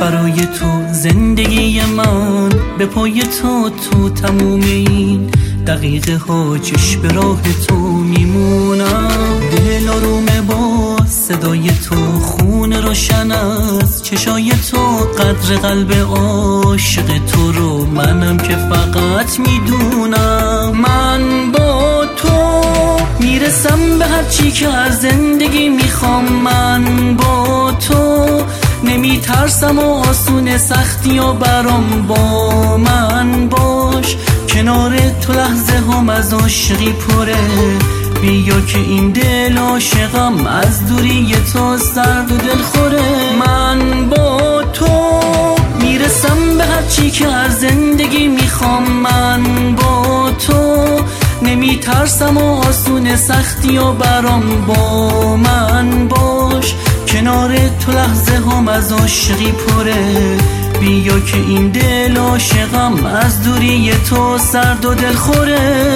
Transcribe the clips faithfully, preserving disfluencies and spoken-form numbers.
برای تو زندگی من به پای تو تو تموم این دقیقه ها چشم به راه تو میمونم. دل آرومه با صدای تو، خون روشن از چشای تو، قدر قلب عاشق تو رو منم که فقط میدونم. من با تو میرسم به هر چی که از زندگی میخوام. من با تو نمیترسم و آسون سختی و برام با من باش. کنار تو لحظه هم از عاشقی پره، بیا که این دل عاشقم از دوری تو سرد و دل خوره. من با تو میرسم به هر چی که از زندگی میخوام. من با تو نمیترسم و آسون سختی و برام با من باش. کنار تو لحظه هم از عاشقی پره، بیا که این دل عاشقم از دوری تو سرد و دل خوره.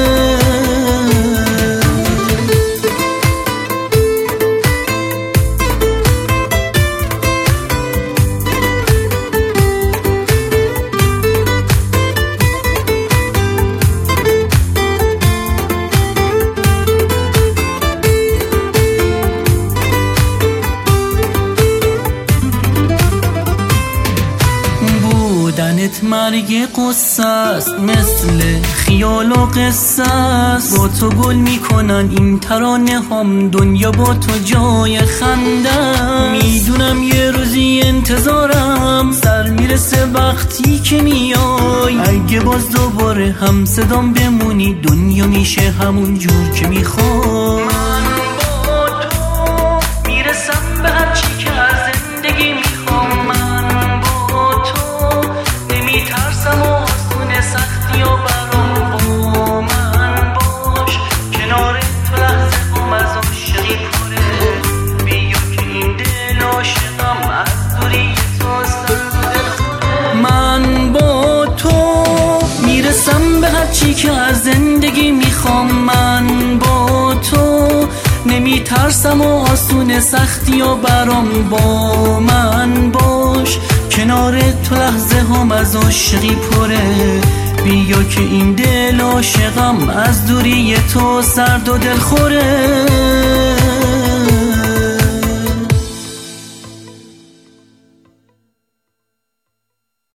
بودنت مرگ قصه است، مثل خیال و قصه است. با تو گل میکنن این ترانه هم، دنیا با تو جای خنده. میدونم یه روزی انتظارم سر میرسه وقتی که میای. اگه باز دوباره هم صدام بمونی، دنیا میشه همون جور که میخوای. من با تو میرسم به هر چی که از زندگی میخوام. من با تو نمیترسم و آسون سختی و برام با من باش. کنار تو لحظه هم از عاشقی پره، بیا که این دل عاشقم از دوری تو سرد و دل خوره. من با تو میرسم به هر چی که از زندگی میخوام. من با تو نمیترسم و آسون سختی و برام با من باش. کنار تو لحظه هم از عاشقی پره، بیا که این دل عاشقم از دوری تو سرد و دل خوره.